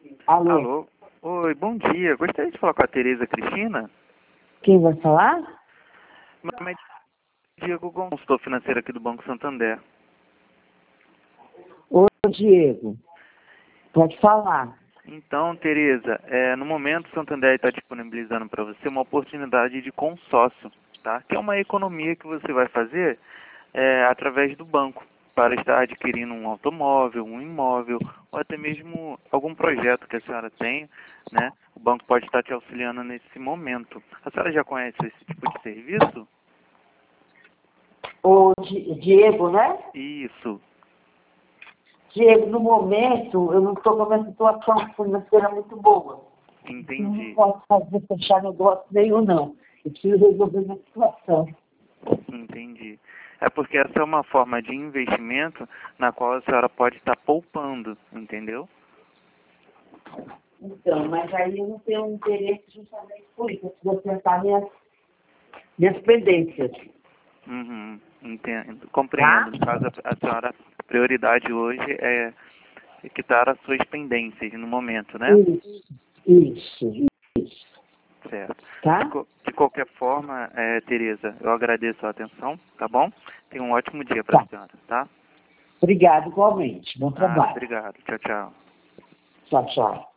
Alô? Alô? Oi, bom dia. Gostaria de falar com a Tereza Cristina? Quem vai falar? Meu nome é Diego Gonçalves, consultor financeiro aqui do Banco Santander. Oi, Diego. Pode falar. Então, Tereza, no momento o Santander está disponibilizando para você uma oportunidade de consórcio, tá? Que é uma economia que você vai fazer através do banco, para estar adquirindo um automóvel, um imóvel, ou até mesmo algum projeto que a senhora tem, né? O banco pode estar te auxiliando nesse momento. A senhora já conhece esse tipo de serviço? Ô, Diego, né? Isso, Diego, no momento, eu não estou numa situação financeira muito boa. Eu não entendi, posso fechar negócio nenhum, não. Eu preciso resolver minha situação. entendi. É porque essa é uma forma de investimento na qual a senhora pode estar poupando, entendeu? Então, mas aí eu não tenho interesse justamente por isso. Eu preciso acertar minhas pendências. Uhum, entendo, compreendo. Tá? No caso, a senhora, a prioridade hoje é quitar as suas pendências no momento, né? Isso. Certo. Tá? De qualquer forma, Tereza, eu agradeço a atenção, tá bom? Tenha um ótimo dia para a Tá. senhora, tá? Obrigado, igualmente. Bom Nada, trabalho. obrigado. Tchau, tchau. Tchau, tchau.